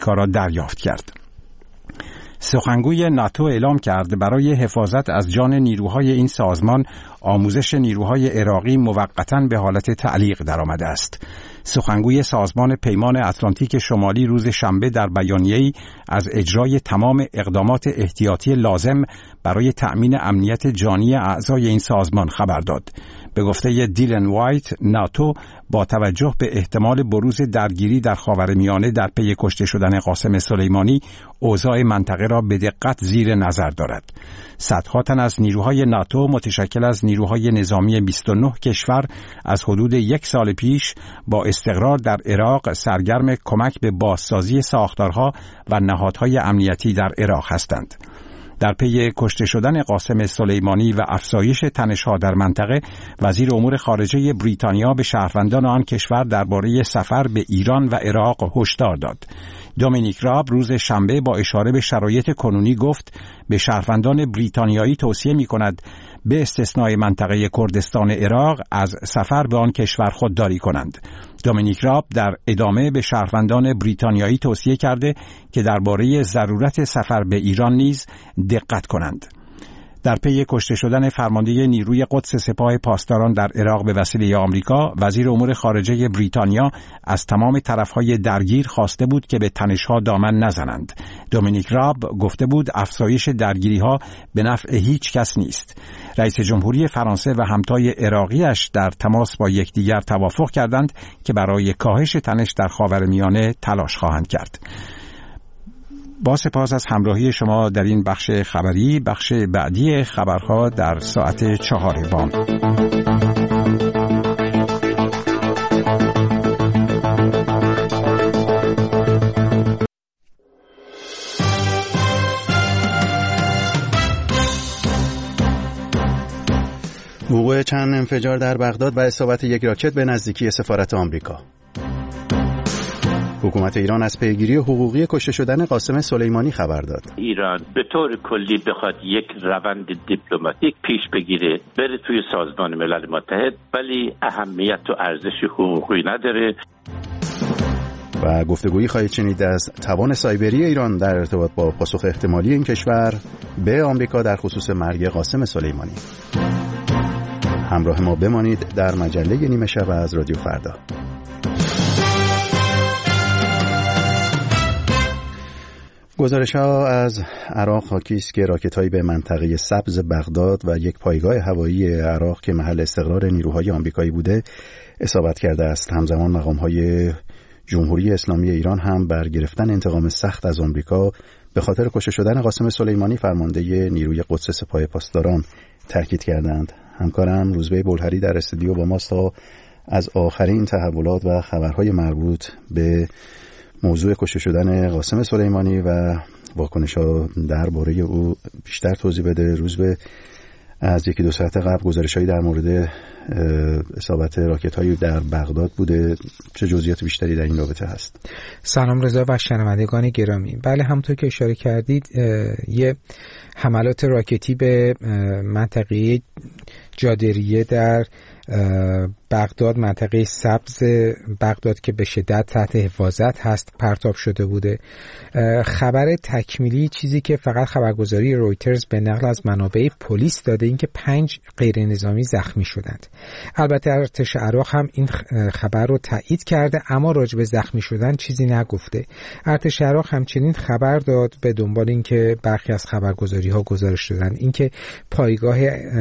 آمریکا را دریافت کرد. سخنگوی ناتو اعلام کرد برای حفاظت از جان نیروهای این سازمان آموزش نیروهای عراقی موقتاً به حالت تعلیق درآمده است. سخنگوی سازمان پیمان اتلانتیک شمالی روز شنبه در بیانیه‌ای از اجرای تمام اقدامات احتیاطی لازم برای تأمین امنیت جانی اعضای این سازمان خبر داد. به گفته دیلن وایت، ناتو با توجه به احتمال بروز درگیری در خاورمیانه در پی کشته شدن قاسم سلیمانی، اوضاع منطقه را به دقت زیر نظر دارد. صدها تن از نیروهای ناتو متشکل از نیروهای نظامی 29 کشور از حدود 1 سال پیش با استقرار در عراق سرگرم کمک به بازسازی ساختارها و نهادهای امنیتی در عراق هستند. در پی کشته شدن قاسم سلیمانی و افزایش تنش‌ها در منطقه، وزیر امور خارجه بریتانیا به شهروندان آن کشور درباره سفر به ایران و عراق هشدار داد. دومینیک راب روز شنبه با اشاره به شرایط کنونی گفت به شهروندان بریتانیایی توصیه می‌کند به استثنای منطقه کردستان عراق از سفر به آن کشور خودداری کنند. دومینیک راب در ادامه به شهروندان بریتانیایی توصیه کرده که درباره ضرورت سفر به ایران نیز دقت کنند. در پی کشته شدن فرمانده نیروی قدس سپاه پاسداران در عراق به وسیله آمریکا، وزیر امور خارجه بریتانیا از تمام طرفهای درگیر خواسته بود که به تنش‌ها دامن نزنند. دومینیک راب گفته بود افزایش درگیری‌ها به نفع هیچ کس نیست. رئیس جمهوری فرانسه و همتای عراقیش در تماس با یکدیگر توافق کردند که برای کاهش تنش در خاورمیانه تلاش خواهند کرد. با سپاس از همراهی شما در این بخش خبری. بخش بعدی خبرها در ساعت 4 بام. وقوع چند انفجار در بغداد و اصابت یک راکت به نزدیکی سفارت آمریکا. حکومت ایران از پیگیری حقوقی کشته شدن قاسم سلیمانی خبر داد. ایران به طور کلی بخواد یک روند دیپلماتیک پیش بگیره بره توی سازمان ملل متحد، ولی اهمیت و ارزش حقوقی نداره. و گفتگویی خواهید شنید از توان سایبری ایران در ارتباط با پاسخ احتمالی این کشور به آمریکا در خصوص مرگ قاسم سلیمانی. همراه ما بمانید در مجله نیمه شب از رادیو فردا. گزارش‌ها از عراق حاکی است که راکت‌هایی به منطقه سبز بغداد و یک پایگاه هوایی عراق که محل استقرار نیروهای آمریکایی بوده اصابت کرده است. همزمان مقام‌های جمهوری اسلامی ایران هم بر گرفتن انتقام سخت از آمریکا به خاطر کشته شدن قاسم سلیمانی فرمانده نیروی قدس سپاه پاسداران تاکید کردند. همکارم روزبه بلهری در استودیو با ماست تا از آخرین تحولات و خبرهای مربوط به موضوع کشته شدن قاسم سلیمانی و واکنش‌ها درباره او بیشتر توضیح بده. روزبه، از یکی دو ساعت قبل گزارش‌هایی در مورد اصابت راکت‌هایی در بغداد بوده، چه جزئیات بیشتری در این رابطه هست؟ سلام رضا و شنوندگان گرامی. بله، همونطور که اشاره کردید یه حملات راکتی به منطقه جادریه در بغداد، منطقه سبز بغداد که به شدت تحت حفاظت هست، پرتاب شده بوده. خبر تکمیلی چیزی که فقط خبرگزاری رویترز به نقل از منابع پلیس داده این که 5 غیر نظامی زخمی شدند. البته ارتش عراق هم این خبر رو تایید کرده اما راجع به زخمی شدن چیزی نگفته. ارتش عراق همچنین خبر داد به دنبال این که برخی از خبرگزاری‌ها گزارش دادن این که پایگاه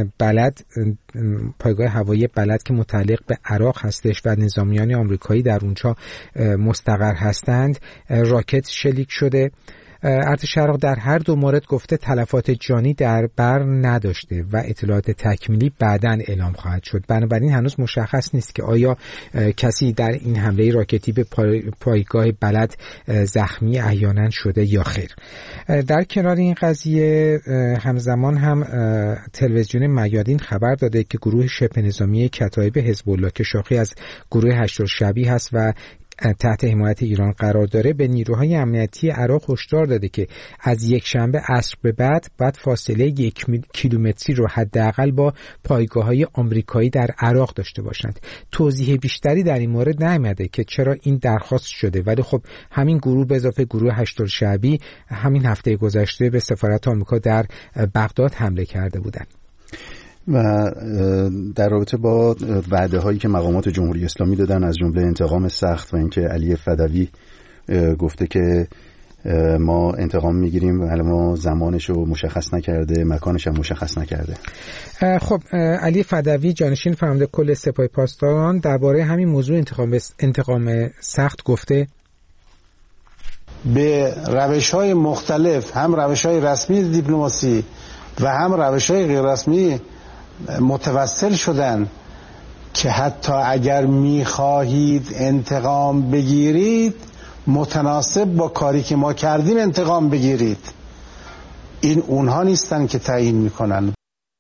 هوایی بلد که متعلق به عراق هستش و نظامیان آمریکایی در اونجا مستقر هستند راکت شلیک شده. ارتش عراق در هر دو مورد گفته تلفات جانی در بر نداشته و اطلاعات تکمیلی بعداً اعلام خواهد شد. بنابراین هنوز مشخص نیست که آیا کسی در این حمله راکتی به پایگاه بلد زخمی احیانا شده یا خیر. در کنار این قضیه همزمان هم تلویزیون میادین خبر داده که گروه شبه نظامی کتایب حزب الله که شاخه‌ای از گروه هشت‌الشعبی هست و تحت حمایت ایران قرار داره به نیروهای امنیتی عراق هشدار داده که از یک شنبه عصر به بعد فاصله 1 کیلومتری رو حداقل با پایگاه‌های آمریکایی در عراق داشته باشند. توضیح بیشتری در این مورد نیامده که چرا این درخواست شده، ولی خب همین گروه به اضافه گروه هشت‌الشعبی همین هفته گذشته به سفارت آمریکا در بغداد حمله کرده بودند. و در رابطه با وعده هایی که مقامات جمهوری اسلامی دادن از جمله انتقام سخت و اینکه علی فدوی گفته که ما انتقام میگیریم ولی ما زمانش رو مشخص نکرده، مکانش هم مشخص نکرده. خب علی فدوی جانشین فرمانده کل سپاه پاسداران درباره همین موضوع انتقام سخت گفته به روش‌های مختلف، هم روش‌های رسمی دیپلماسی و هم روش‌های غیر رسمی متوسل شدن که حتی اگر می‌خواهید انتقام بگیرید متناسب با کاری که ما کردیم انتقام بگیرید. این اونها نیستن که تعیین میکنن.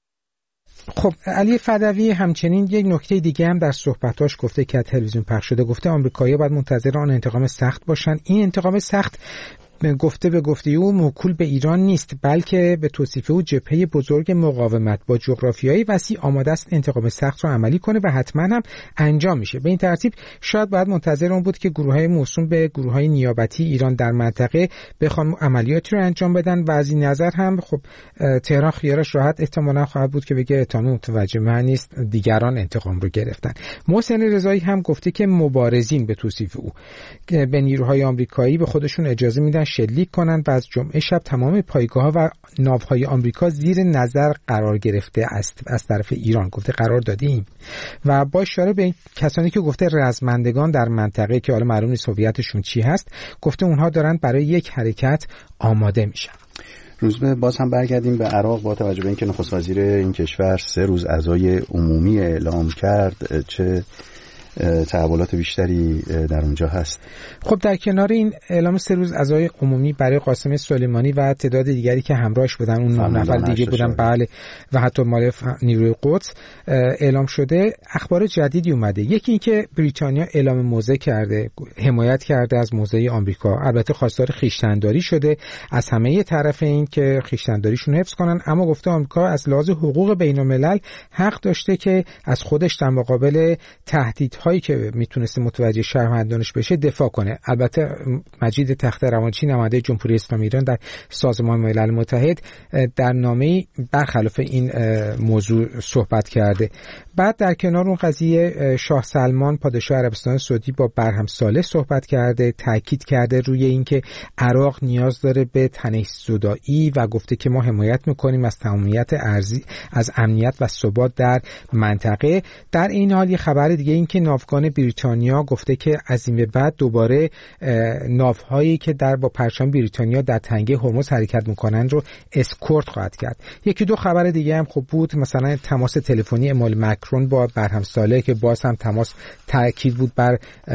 خب علی فدوی همچنین یک نکته دیگه هم در صحبتاش گفته که تلویزیون پخش شده، گفته آمریکایی‌ها باید منتظر آن انتقام سخت باشن. این انتقام سخت گفته به گفته او موکول به ایران نیست، بلکه به توصیف او جبهه بزرگ مقاومت با جغرافیایی وسیع آماده است انتقام سخت را عملی کنه و حتما هم انجام میشه. به این ترتیب شاید باید منتظر اون بود که گروه‌های موسوم به گروه‌های نیابتی ایران در منطقه بخوان عملیاتی رو انجام بدن و از این نظر هم خب تهران خیارش راحت احتمالاً خواهد بود که بگه اتهام متوجه من نیست، دیگران انتقام رو گرفتن. محسن رضایی هم گفته که مبارزین به توصیف او به نیروهای آمریکایی به خودشون اجازه میدن شلیک کنند و از جمعه شب تمام پایگاه‌ها و ناوهای آمریکا زیر نظر قرار گرفته است از طرف ایران. گفته قرار دادیم و با اشاره به کسانی که گفته رزمندگان در منطقه که حالا معلوم نیست هویتشون چی هست، گفته اونها دارن برای یک حرکت آماده میشن. روزبه باز هم برگردیم به عراق. با توجه به اینکه نخست وزیر این کشور 3 روز عزای عمومی اعلام کرد، چه تحولات بیشتری در اونجا هست؟ خب در کنار این اعلام 3 روز عزای عمومی برای قاسم سلیمانی و تعداد دیگری که همراهش بودن، اون 9 نفر دیگه بودن بله، و حتی مال نیروی قدس اعلام شده، اخبار جدیدی اومده. یکی این که بریتانیا اعلام موضع کرده، حمایت کرده از موضع آمریکا، البته خواستار خویشتن‌داری شده از همه طرفین که خویشتن‌داریشون حفظ کنن، اما گفته آمریکا از لحاظ حقوق بین‌الملل حق داشته که از خودش در مقابل تهدید هایی که میتونسته متوجه شهروندانش بشه دفاع کنه. البته مجید تخت روانچی نماینده جمهوری اسلامی ایران در سازمان ملل متحد در نامه‌ای برخلاف این موضوع صحبت کرده. بعد در کنار اون قضیه شاه سلمان پادشاه عربستان سعودی با برهم صالح صحبت کرده، تاکید کرده روی اینکه عراق نیاز داره به تنش‌زدایی و گفته که ما حمایت میکنیم از تمامیت ارضی، از امنیت و ثبات در منطقه. در این حال یه خبر دیگه این که ناوگان بریتانیا گفته که از این به بعد دوباره ناوهایی که با پرچم بریتانیا در تنگه هرمز حرکت میکنن رو اسکورت خواهد کرد. یکی دو خبر دیگه هم خوب بود، مثلا تماس تلفنی امال مکرون با برهم صالح که باز هم تماس تاکید بود بر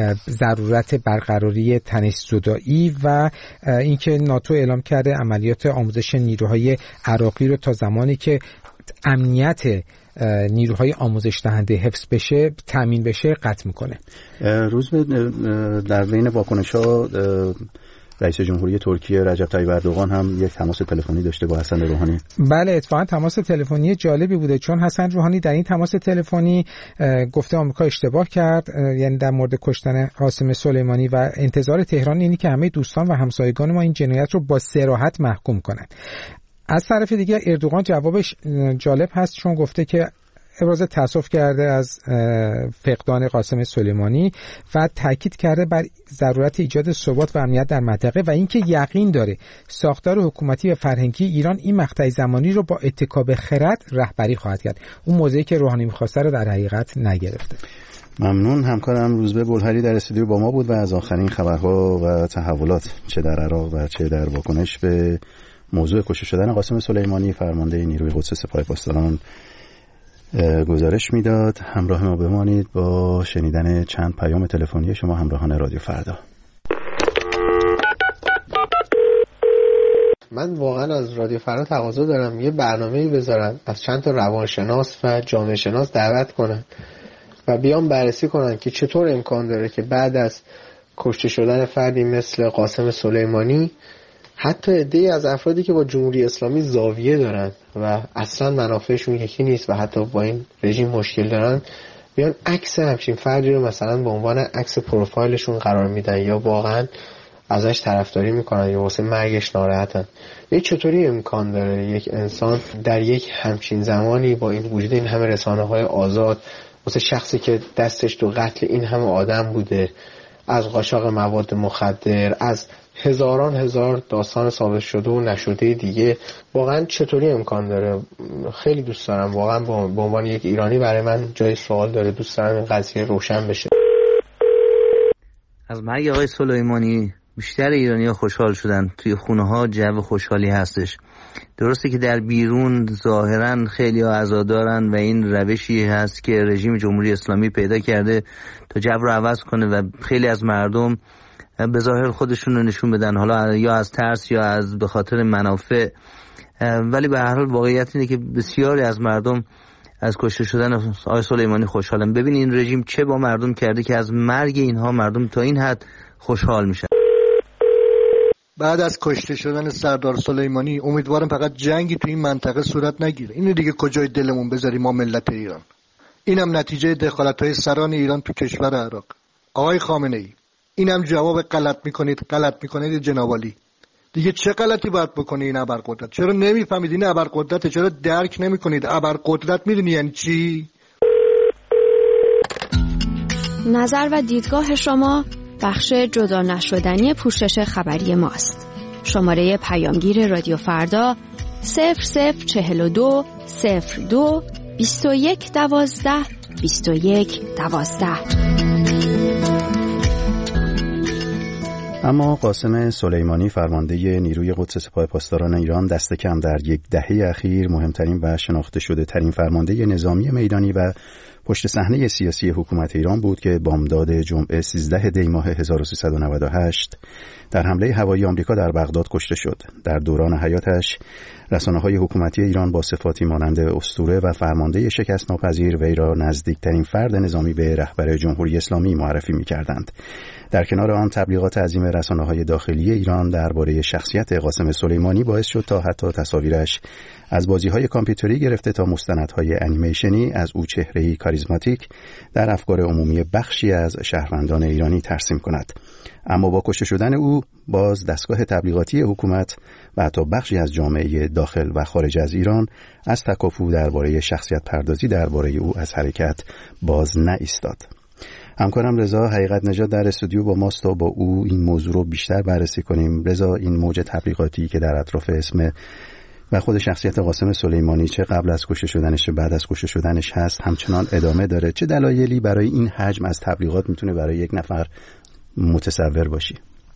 ضرورت برقراری تنش‌زدایی و اینکه ناتو اعلام کرده عملیات آموزش نیروهای عراقی رو تا زمانی که امنیت نیروهای آموزش دهنده حفظ بشه، تامین بشه، قطع میکنه. روز در بین واکنش‌ها رئیس جمهوری ترکیه رجب طیب اردوغان هم یک تماس تلفنی داشته با حسن روحانی. بله اتفاقا تماس تلفنی جالبی بوده، چون حسن روحانی در این تماس تلفنی گفته آمریکا اشتباه کرد، یعنی در مورد کشتن قاسم سلیمانی، و انتظار تهران اینه که همه دوستان و همسایگان ما این جنایت رو با صراحت محکوم کنند. از طرف دیگه اردوغان جوابش جالب هست، چون گفته که ابراز تأسف کرده از فقدان قاسم سلیمانی و تاکید کرده بر ضرورت ایجاد ثبات و امنیت در منطقه و اینکه یقین داره ساختار حکومتی و فرهنگی ایران این مقطع زمانی رو با اتکا به خرد رهبری خواهد کرد. اون موضعی که روحانی می‌خواسته رو در حقیقت نگرفته. ممنون. همکارم روزبه بلهری در استودیو با ما بود و از آخرین خبرها و تحولات چه در عراق و چه در واکنش به موضوع کشته شدن قاسم سلیمانی فرمانده نیروی قدس سپاه پاسداران گزارش میداد. همراه ما بمانید با شنیدن چند پیام تلفنی شما همراهان رادیو فردا. من واقعا از رادیو فردا تقاضا دارم یه برنامه‌ای بذارن، از چند تا روانشناس و جامعه شناس دعوت کنن و بیان بررسی کنن که چطور امکان داره که بعد از کشته شدن فردی مثل قاسم سلیمانی حتی عده‌ای از افرادی که با جمهوری اسلامی زاویه دارن و اصلا منافعشون یکی نیست و حتی با این رژیم مشکل دارن بیان عکس همچین فردی رو مثلا به عنوان عکس پروفایلشون قرار میدن یا واقعا ازش طرفداری میکنن یا واسه مرگش ناراحتن. چطوری امکان داره یک انسان در یک همچین زمانی با این وجود این همه رسانه‌های آزاد واسه شخصی که دستش تو قتل این همه آدم بوده، از قاچاق مواد مخدر، از هزار داستان ثابت شده و نشده دیگه، واقعا چطوری امکان داره؟ خیلی دوست دارم واقعا به عنوان یک ایرانی برای من جای سوال داره، دوست دارم این قضیه روشن بشه. از مرگ آقای سلیمانی بیشتر ایرانی‌ها خوشحال شدن. توی خونه‌ها جو خوشحالی هستش. درسته که در بیرون ظاهراً خیلی‌ها عزادارن و این روشی هست که رژیم جمهوری اسلامی پیدا کرده تا جو رو عوض کنه و خیلی از مردم به ظاهر خودشون رو نشون بدن، حالا یا از ترس یا از به خاطر منافع، ولی به هر حال واقعیت اینه که بسیاری از مردم از کشته شدن آقای سلیمانی خوشحالن. ببین این رژیم چه با مردم کرده که از مرگ اینها مردم تا این حد خوشحال میشن. بعد از کشته شدن سردار سلیمانی امیدوارم فقط جنگی تو این منطقه صورت نگیره. اینو دیگه کجای دلمون بذاریم ما ملت ایران. اینم نتیجه دخالت‌های سران ایران تو کشور عراق. آقای خامنه‌ای، اینم جواب غلط میکنید جناب عالی. دیگه چه غلطی باید بکنه این ابرقدرت؟ چرا نمیفهمید این ابرقدرت؟ چرا درک نمیکنید ابرقدرت؟ میدونی یعنی چی؟ نظر و دیدگاه شما بخش جدا نشدنی پوشش خبری ماست. شماره پیامگیر رادیو فردا 0042 02 21 12 21 12. اما قاسم سلیمانی فرمانده نیروی قدس سپاه پاسداران ایران دست کم در یک دهه اخیر مهمترین و شناخته شده ترین فرمانده نظامی میدانی و پشت صحنه سیاسی حکومت ایران بود که بامداد جمعه 13 دی ماه 1398 در حمله هوایی آمریکا در بغداد کشته شد. در دوران حیاتش رسانه‌های حکومتی ایران با صفاتی مانند اسطوره و فرمانده شکست ناپذیر وی را نزدیکترین فرد نظامی به رهبر جمهوری اسلامی معرفی می‌کردند. در کنار آن تبلیغات عظیم رسانه‌های داخلی ایران درباره شخصیت قاسم سلیمانی باعث شد تا حتی تصاویرش از بازی‌های کامپیوتری گرفته تا مستندهای انیمیشنی از او چهره‌ای کاریزماتیک در افکار عمومی بخشی از شهروندان ایرانی ترسیم کند. اما با کشته شدن او باز دستگاه تبلیغاتی حکومت و حتی بخشی از جامعه داخل و خارج از ایران از تکاپو درباره شخصیت پردازی درباره او از حرکت باز نایستاد. همکارم رضا حقیقت نژاد در استودیو با ماست تا با او این موضوع رو بیشتر بررسی کنیم. رضا، این موج تبلیغاتی که در اطراف اسم و خود شخصیت قاسم سلیمانی چه قبل از کشته شدنش چه بعد از کشته شدنش هست همچنان ادامه داره. چه دلایلی برای این حجم از تبلیغات میتونه برای یک نفر متصور باشی؟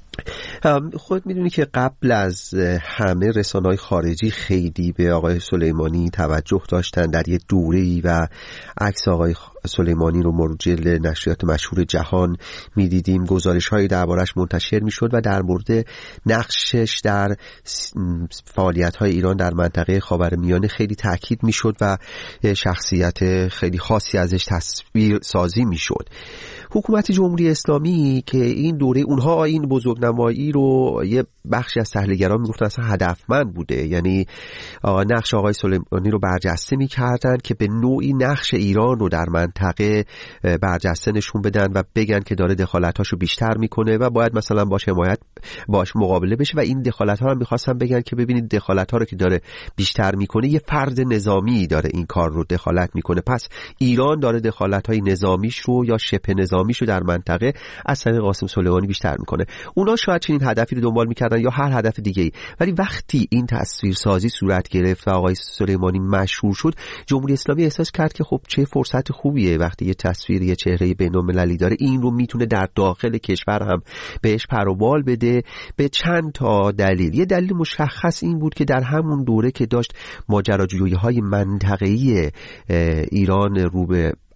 خود میدونی که قبل از همه رسانه‌های خارجی خیلی به آقای سلیمانی توجه داشتن. در یه دوره‌ای و عکس آقای سلیمانی رو مرجع نشریات مشهور جهان میدیدیم، گزارش‌هایی دربارش منتشر میشد و در مورد نقشش در فعالیت‌های ایران در منطقه خاورمیانه خیلی تاکید میشد و شخصیت خیلی خاصی ازش تصویر سازی میشد. حکومت جمهوری اسلامی که این دوره اونها این بزرگنمایی رو یه بخشی از تحلیلگران میگفتن اصلا هدفمند بوده، یعنی نقش آقای سلیمانی رو برجسته میکردن که به نوعی نقش ایران رو در منطقه برجسته نشون بدن و بگن که داره دخالتاشو بیشتر میکنه و باید مثلا باش مقابله بشه و این دخالت‌ها رو میخواستن بگن که ببینید دخالت‌ها رو که داره بیشتر میکنه یه فرد نظامی داره این کار رو دخالت میکنه، پس ایران داره دخالت‌های نظامیش رو یا شبه نظامیش رو در منطقه از طریق قاسم سلیمانی بیشتر میکنه. اونا شاید چنین هدفی رو دنبال میکردن یا هر هدف دیگه‌ای، ولی وقتی این تصویرسازی صورت گرفت و آقای سلیمانی مشهور شد، جمهوری اسلامی احساس کرد که خب چه فرصت خوبیه وقتی یه تصویر یه چهره بین‌المللی داره، این رو میتونه در داخل کشور هم بهش پر و بال بده به چند تا دلیل. یه دلیل مشخص این بود که در همون دوره که داشت ماجراجویی‌های منطقه‌ای ایران رو به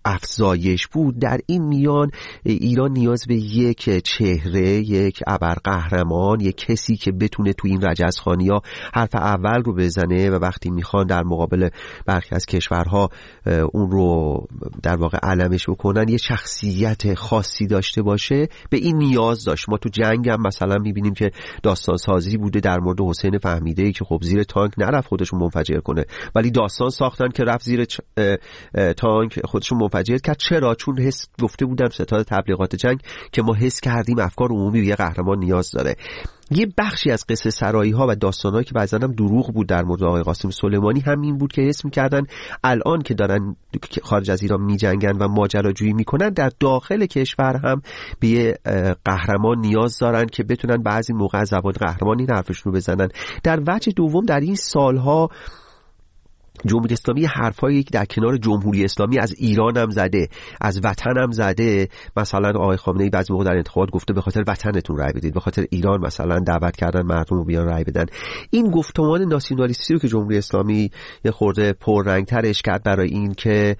افزایش بود، در این میان ایران نیاز به یک چهره، یک ابرقهرمان، یک کسی که بتونه تو این رجزخوانی‌ها حرف اول رو بزنه و وقتی میخوان در مقابل برخی از کشورها اون رو در واقع علمش بکنن یه شخصیت خاصی داشته باشه، به این نیاز داشت. ما تو جنگ هم مثلا میبینیم که داستان سازی بوده در مورد حسین فهمیده‌ای که خب زیر تانک نرفت خودشو منفجر کنه، ولی داستان ساختن که رفت زیر تانک خودشو منفجر کرد. چرا؟ چون حس گفته بودن ستاد تبلیغات جنگ که ما حس کردیم افکار عمومی به یه قهرمان نیاز داره. یه بخشی از قصه سرایی ها و داستانایی که بعضی هم دروغ بود در مورد آقای قاسم سلیمانی همین بود که حس می‌کردن الان که دارن خارج از ایران می‌جنگن و ماجراجویی می‌کنن در داخل کشور هم به یه قهرمان نیاز دارن که بتونن بعضی موقع از زبان قهرمان این حرفشون رو بزنن. در وجه دوم در این سالها جمهوری اسلامی حرفایی که در کنار جمهوری اسلامی از ایران هم زده، از وطن هم زده. مثلا آقای خامنه‌ای بعضی موقع در انتخابات گفته به خاطر وطنتون رأی بدید، به خاطر ایران مثلا دعوت کردن مردم رو بیان رأی بدن. این گفتمان ناسیونالیستی رو که جمهوری اسلامی یه خورده پررنگ‌ترش کرد برای این که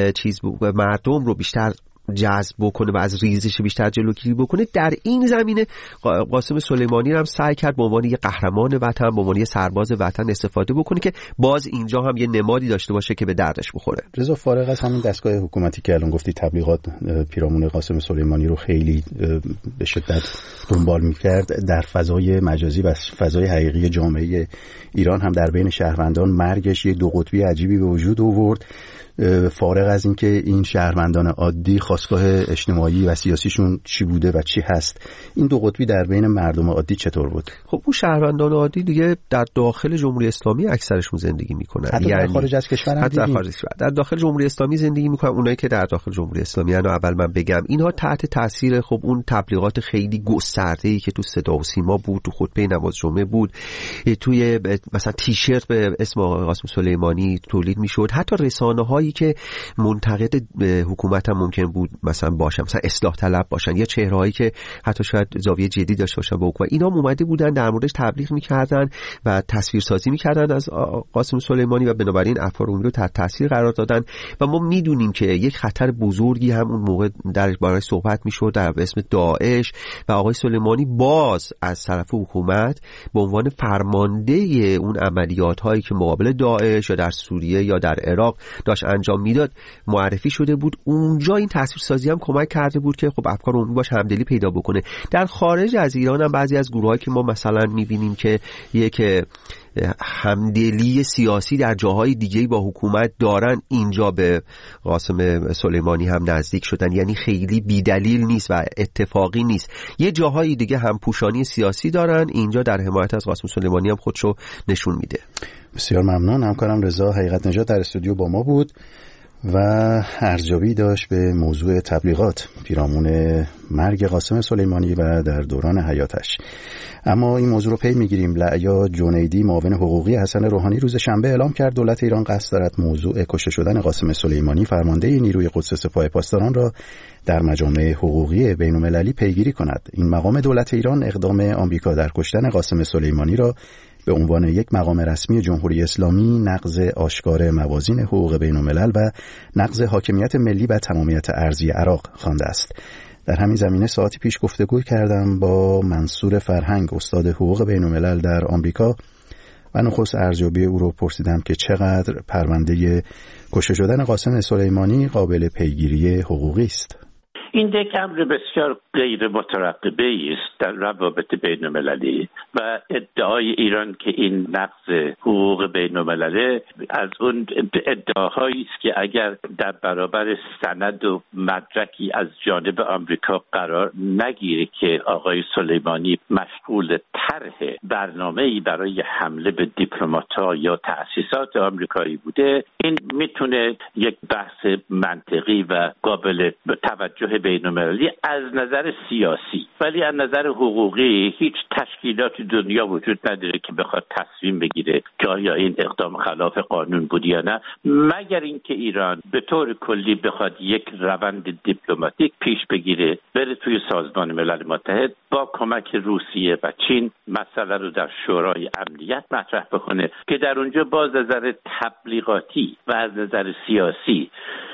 مردم رو بیشتر جذب بکنه و از ریزش بیشتر جلوگیری بکنه، در این زمینه قاسم سلیمانی هم سعی کرد به عنوان یه قهرمان وطن، به عنوان یه سرباز وطن استفاده بکنه که باز اینجا هم یه نمادی داشته باشه که به دردش بخوره. رضا، فارغ از همین دستگاه حکومتی که الان گفتی تبلیغات پیرامون قاسم سلیمانی رو خیلی به شدت دنبال می‌کرد، در فضای مجازی و فضای حقیقی جامعه ایران هم در بین شهروندان مرگش یه دو قطبی عجیبی به وجود آورد. فارغ از این که این شهروندان عادی خواستگاه اجتماعی و سیاسیشون چی بوده و چی هست، این دو قطبی در بین مردم عادی چطور بود؟ خب اون شهروندان عادی دیگه در داخل جمهوری اسلامی اکثرشون زندگی میکنن، حتی یعنی در خارج از کشور هم حتی در داخل جمهوری اسلامی زندگی میکنن. اونایی که در داخل جمهوری اسلامی ان اول من بگم اینها تحت تاثیر خب اون تبلیغات خیلی گسترده‌ای که تو صدا و سیما بود، تو خطبه نماز جمعه بود، توی مثلا تیشرت به اسم آقای قاسم سلیمانی تولید میشد، حتی رسانه‌های که منتقد حکومت هم ممکن بود مثلا باشن، مثلا اصلاح طلب باشن، یا چهرهایی که حتی شاید زاویه جدی داشته باشن با حکومت، اینا اومده بودن در موردش تبلیغ میکردن و تصویرسازی میکردن از قاسم سلیمانی و بنابراین افکار عمومی رو تحت تاثیر قرار دادن. و ما میدونیم که یک خطر بزرگی هم اون موقع در باره صحبت میشد در اسم داعش و آقای سلیمانی باز از طرف حکومت به عنوان فرمانده اون عملیات هایی که مقابل داعش یا در سوریه یا در عراق داشت انجام میداد معرفی شده بود. اونجا این تصویرسازی هم کمک کرده بود که خب افکار عمومی باش همدلی پیدا بکنه. در خارج از ایران هم بعضی از گروهایی که ما مثلا میبینیم که یک همدلی سیاسی در جاهای دیگه با حکومت دارن، اینجا به قاسم سلیمانی هم نزدیک شدن. یعنی خیلی بیدلیل نیست و اتفاقی نیست. یه جاهای دیگه هم پوشانی سیاسی دارن، اینجا در حمایت از قاسم سلیمانی هم خودشو نشون میده. بسیار ممنون. همکارم رضا حقیقت نژاد در استودیو با ما بود و ارزیابی داشت به موضوع تبلیغات پیرامون مرگ قاسم سلیمانی و در دوران حیاتش. اما این موضوع رو پی میگیریم. لعیا جنیدی معاون حقوقی حسن روحانی روز شنبه اعلام کرد دولت ایران قصد دارد موضوع کشته شدن قاسم سلیمانی فرمانده نیروی قدس سپاه پاسداران را در مجامع حقوقی بین‌المللی پیگیری کند. این مقام دولت ایران اقدام آمریکا در کشتن قاسم سلیمانی را به عنوان یک مقام رسمی جمهوری اسلامی نقض آشکار موازین حقوق بین‌الملل و نقض حاکمیت ملی و تمامیت ارضی عراق خوانده است. در همین زمینه ساعتی پیش گفتگو کردم با منصور فرهنگ، استاد حقوق بین‌الملل در آمریکا، و نخست ارزیابی او رو پرسیدم که چقدر پرونده کشته شدن قاسم سلیمانی قابل پیگیری حقوقی است. این یک امر بسیار غیر مترقبه است در روابط بین المللی و ادعای ایران که این نقض حقوق بین المللی از اون ادعاهایی است که اگر در برابر سند و مدرکی از جانب آمریکا قرار نگیره که آقای سلیمانی مشغول طرح برنامه‌ای برای حمله به دیپلمات‌ها یا تأسیسات آمریکایی بوده، این میتونه یک بحث منطقی و قابل توجه بین‌المللی از نظر سیاسی، ولی از نظر حقوقی هیچ تشکیلات دنیا وجود نداره که بخواد تصمیم بگیره که آیا این اقدام خلاف قانون بود یا نه، مگر اینکه ایران به طور کلی بخواد یک روند دیپلماتیک پیش بگیره، بره توی سازمان ملل متحد با کمک روسیه و چین مسئله رو در شورای امنیت مطرح بکنه که در اونجا باز از نظر تبلیغاتی و از نظر سیاسی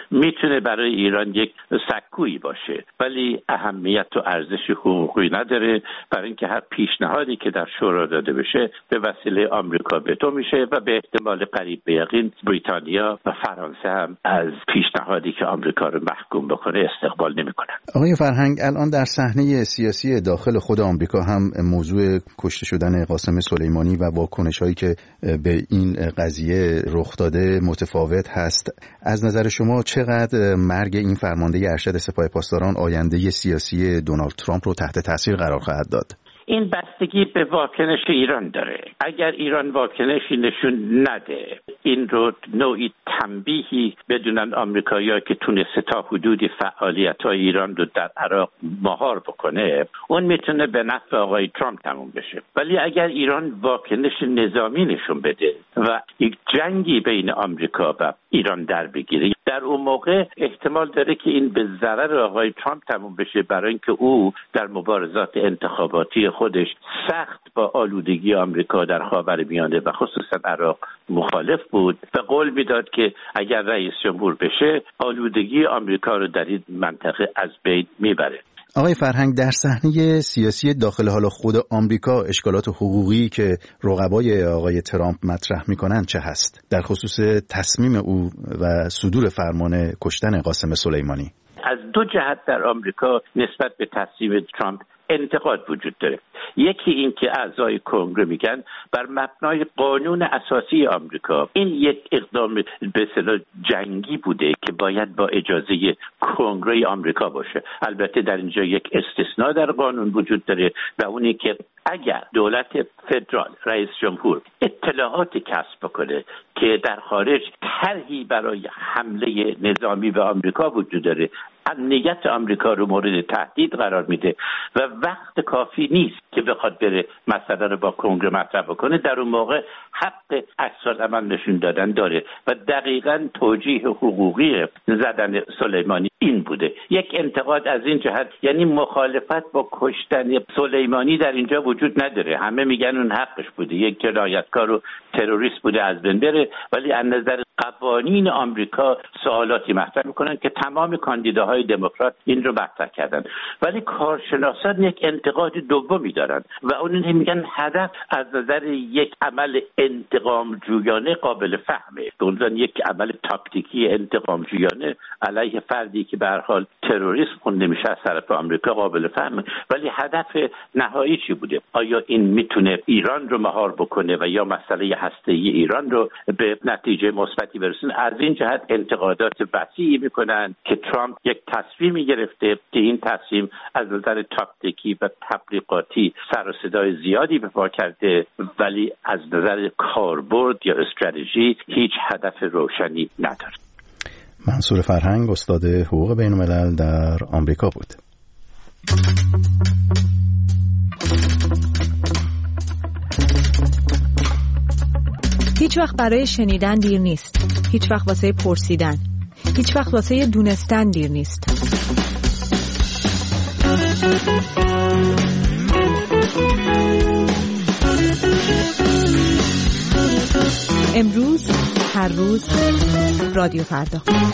میتونه برای ایران یک سکویی باشه، ولی اهمیت و ارزش حقوقی نداره، برای اینکه هر پیشنهادی که در شورا داده بشه به وسیله آمریکا وتو میشه و به احتمال قریب به یقین بریتانیا و فرانسه هم از پیشنهادی که آمریکا رو محکوم بکنه استقبال نمیکنن. آقای فرهنگ، الان در صحنه سیاسی داخل خود آمریکا هم موضوع کشته شدن قاسم سلیمانی و واکنش‌هایی که به این قضیه رخ داده متفاوت هست. از نظر شما چقدر مرگ این فرمانده ارشد سپاه پاسداران آینده سیاسی دونالد ترامپ رو تحت تاثیر قرار خواهد داد؟ این بستگی به واکنش ایران داره. اگر ایران واکنشی نشون نده، این رو نوعی تنبیهی بدونن آمریکایی‌ها که تونسته تا حدودی فعالیت‌های ایران رو در عراق مهار بکنه، اون میتونه به نفع آقای ترامپ تموم بشه. ولی اگر ایران واکنش نظامی نشون بده و یک جنگی بین آمریکا و ایران در بگیره، در اون موقع احتمال داره که این به ضرر آقای ترامپ تموم بشه، برای اینکه او در مبارزات انتخاباتی خودش سخت با آلودگی آمریکا در خاورمیانه و خصوصا عراق مخالف بود و قول میداد که اگر رئیس جمهور بشه آلودگی آمریکا رو در این منطقه از بین میبره. آقای فرهنگ، در صحنه سیاسی داخل حالا خود آمریکا اشکالات حقوقی که رقبای آقای ترامپ مطرح میکنن چه هست در خصوص تصمیم او و صدور فرمان کشتن قاسم سلیمانی؟ از دو جهت در آمریکا نسبت به تصمیم ترامپ انتقاد وجود داره. یکی این که اعضای کنگره میگن بر مبنای قانون اساسی آمریکا این یک اقدام به اصطلاح جنگی بوده که باید با اجازه کنگره آمریکا باشه. البته در اینجا یک استثناء در قانون وجود داره و اونی که اگر دولت فدرال، رئیس جمهور اطلاعاتی کسب بکنه که در خارج طرحی برای حمله نظامی به آمریکا وجود داره، امنیت آمریکا رو مورد تهدید قرار میده و وقت کافی نیست که بخواد بره مسئله رو با کنگره مطرح بکنه، در اون موقع حق عکس‌العمل نشون دادن داره و دقیقاً توجیه حقوقی زدن سلیمانی این بوده. یک انتقاد از این جهت، یعنی مخالفت با کشتن سلیمانی در اینجا وجود نداره. همه میگن اون حقش بوده، یک جنایتکار و تروریست بوده از بین بره، ولی از نظر قوانین آمریکا سوالاتی مطرح میکنن که تمام کاندیداهای دموکرات این رو مطرح کردن. ولی کارشناسان یک انتقاد دومی دارن و اون میگن هدف از نظر یک عمل انتقام جویانه قابل فهمه، به عنوان یک عمل تاکتیکی انتقام جویانه علیه فردی که به هر حال تروریست خونده میشه از طرف آمریکا قابل فهمه. ولی هدف نهایی چی بوده؟ آیا این میتونه ایران رو مهار بکنه و یا مسئله هسته‌ای ایران رو به نتیجه مثبتی برسونه؟ از این جهت انتقادات وسیعی میکنن که ترامپ یک تصمیمی گرفته که این تصمیم از نظر تاکتیکی و تبلیغاتی سر و صدای زیادی به پا کرده، ولی از نظر کاربرد یا استراتژی هیچ هدف روشنی نداره. منصور فرهنگ، استاد حقوق بین‌الملل در آمریکا بود. هیچ وقت برای شنیدن دیر نیست. هیچ وقت واسه پرسیدن. هیچ وقت واسه دونستن دیر نیست. امروز، هر روز، رادیو فردا.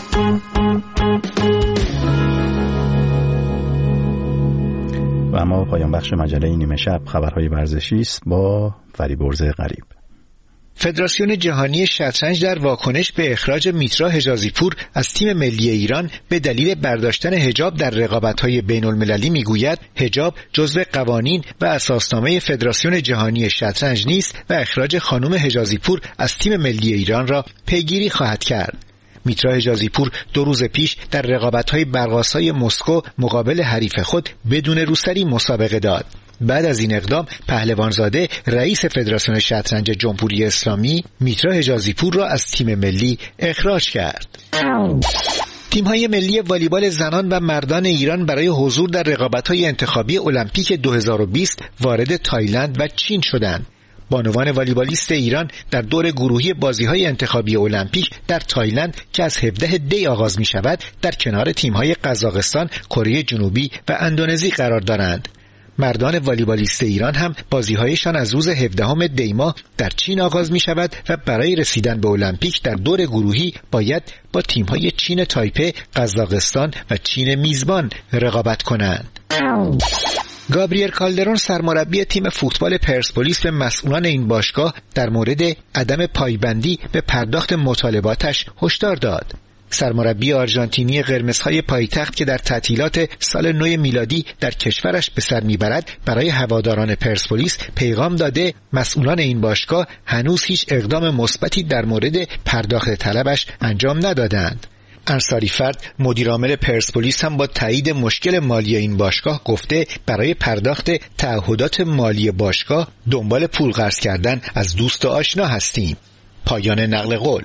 و اما پایان بخش مجله نیمه شب خبرهای ورزشی است با فریبرز غریب. فدراسیون جهانی شطرنج در واکنش به اخراج میترا حجازی پور از تیم ملی ایران به دلیل برداشتن حجاب در رقابت‌های بین‌المللی میگوید حجاب جزو قوانین و اساسنامه فدراسیون جهانی شطرنج نیست و اخراج خانم حجازی پور از تیم ملی ایران را پیگیری خواهد کرد. میترا حجازی پور 2 روز پیش در رقابت‌های برق‌آسای مسکو مقابل حریف خود بدون روسری مسابقه داد. بعد از این اقدام پهلوانزاده رئیس فدراسیون شطرنج جمهوری اسلامی میترا حجازی پور را از تیم ملی اخراج کرد. تیم‌های ملی والیبال زنان و مردان ایران برای حضور در رقابت‌های انتخابی المپیک 2020 وارد تایلند و چین شدند. بانوان والیبالیست ایران در دور گروهی بازی‌های انتخابی المپیک در تایلند که از 17 دی آغاز می‌شود در کنار تیم‌های قزاقستان، کره جنوبی و اندونزی قرار دارند. مردان والیبالیست ایران هم بازی‌هایشان از روز 17 دی ماه در چین آغاز می‌شود و برای رسیدن به المپیک در دور گروهی باید با تیم‌های چین تایپه، قزاقستان و چین میزبان رقابت کنند. گابریل کالدرون سرمربی تیم فوتبال پرسپولیس به مسئولان این باشگاه در مورد عدم پایبندی به پرداخت مطالباتش هشدار داد. سرمربی آرژانتینی قرمزهای پایتخت که در تعطیلات سال نو میلادی در کشورش به سر میبرد برای هواداران پرسپولیس پیغام داده مسئولان این باشگاه هنوز هیچ اقدام مثبتی در مورد پرداخت طلبش انجام ندادند. انصاری فرد مدیرعامل پرسپولیس هم با تایید مشکل مالی این باشگاه گفته برای پرداخت تعهدات مالی باشگاه دنبال پول قرض کردن از دوست و آشنا هستیم. پایان نقل قول.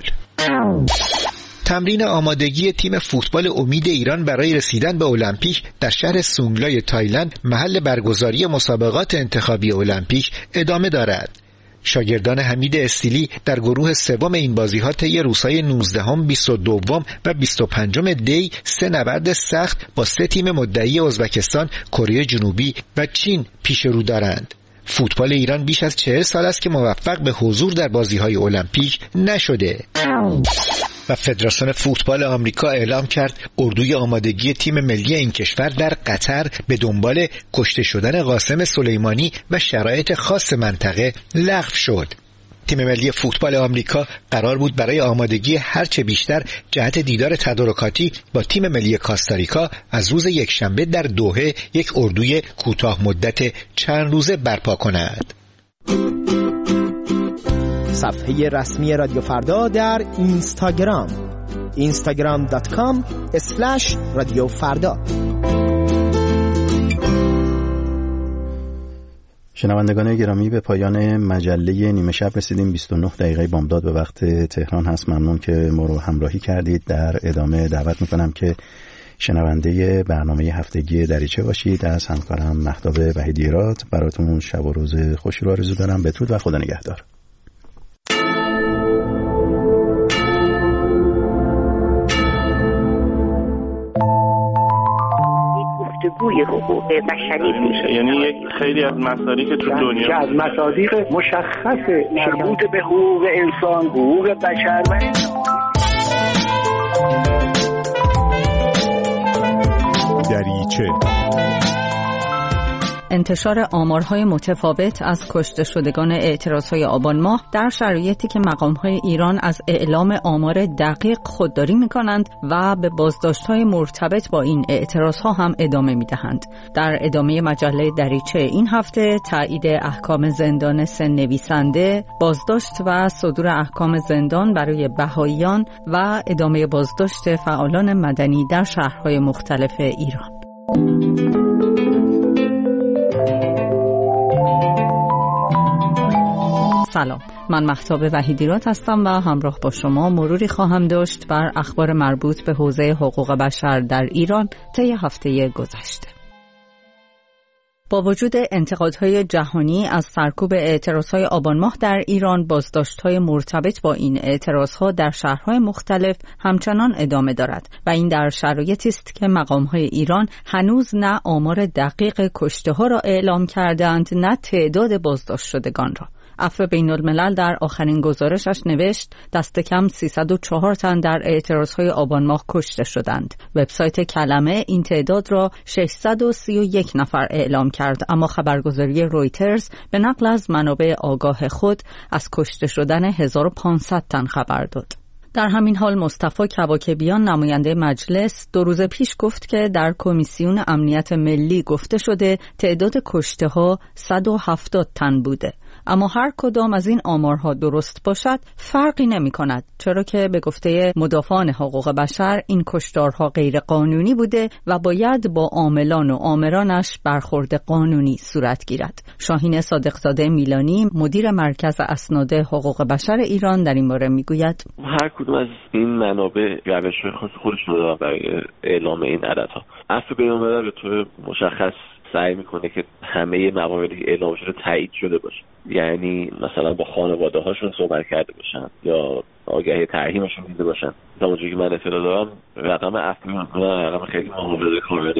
تمرین آمادگی تیم فوتبال امید ایران برای رسیدن به المپیک در شهر سونگلای تایلند محل برگزاری مسابقات انتخابی المپیک ادامه دارد. شاگردان حمید استیلی در گروه سوم این بازی‌ها طی روزهای 19، 22 و 25 دی 3 نبرد سخت با 3 تیم مدعی ازبکستان، کره جنوبی و چین پیش رو دارند. فوتبال ایران بیش از 40 سال است که موفق به حضور در بازی‌های المپیک نشده. و فدراسیون فوتبال آمریکا اعلام کرد اردوی آمادگی تیم ملی این کشور در قطر به دنبال کشته شدن قاسم سلیمانی و شرایط خاص منطقه لغو شد. تیم ملی فوتبال آمریکا قرار بود برای آمادگی هرچه بیشتر جهت دیدار تدارکاتی با تیم ملی کاستاریکا از روز یکشنبه در دوحه یک اردوی کوتاه مدت چند روزه برپا کند. صفحه رسمی رادیو فردا در اینستاگرام instagram.com/رادیو فردا. شنوندگان گرامی، به پایان مجله نیمه شب رسیدیم. 29 دقیقه بامداد به وقت تهران هست. ممنون که ما رو همراهی کردید. در ادامه دعوت میکنم که شنونده برنامه هفتگی دریچه باشید. از همکارم مهتاب وحیدیرات براتون شب و روز خوشی رو آرزو دارم. بدرود و خدا نگهدار. گفتگوی حقوق بشری میشه، یعنی یک خیلی از مصادیق تو دنیا که از مصادیق مشخص مربوط به حقوق انسان، حقوق بشر و دریچه. انتشار آمارهای متفاوت از کشته شدگان اعتراضهای آبان ماه در شرایطی که مقامهای ایران از اعلام آمار دقیق خودداری می‌کنند و به بازداشت‌های مرتبط با این اعتراضها هم ادامه می‌دهند. در ادامه مجله دریچه این هفته تایید احکام زندان 3 نویسنده، بازداشت و صدور احکام زندان برای بهائیان و ادامه بازداشت فعالان مدنی در شهرهای مختلف ایران. سلام، من مهتاب وحیدیرات هستم و همراه با شما مروری خواهم داشت بر اخبار مربوط به حوزه حقوق بشر در ایران طی هفته گذشته. با وجود انتقادهای جهانی از سرکوب اعتراضهای آبان ماه در ایران، بازداشت‌های مرتبط با این اعتراضها در شهرهای مختلف همچنان ادامه دارد و این در شرایطی است که مقام‌های ایران هنوز نه آمار دقیق کشته‌ها را اعلام کردند، نه تعداد بازداشت شدگان را. عفو بین‌الملل در آخرین گزارشش نوشت دست کم 304 تن در اعتراضهای آبان ماه کشته شدند. وبسایت کلمه این تعداد را 631 نفر اعلام کرد، اما خبرگزاری رویترز به نقل از منابع آگاه خود از کشته شدن 1500 تن خبر داد. در همین حال مصطفی کباکبیان نماینده مجلس 2 روز پیش گفت که در کمیسیون امنیت ملی گفته شده تعداد کشته‌ها 170 تن بوده. اما هر کدام از این آمارها درست باشد فرقی نمی کند، چرا که به گفته مدافعان حقوق بشر این کشتارها غیر قانونی بوده و باید با عاملان و آمرانش برخورد قانونی صورت گیرد. شاهین صادقزاده میلانی مدیر مرکز اسناد حقوق بشر ایران در این باره می گوید هر کدوم از این منابع روش‌های خاص خودشون دارن برای اعلام این عددها. عفو بین‌الملل به طور مشخص سعی میکنه که همه مواردی که اعلام شده تایید شده باشه، یعنی مثلا با خانواده هاشون صحبت کرده باشن یا آگهی ترحیمشون دیده باشن. تا اونجایی که من اطلاع دارم رقم عفو رقم خیلی محافظه‌کارانه است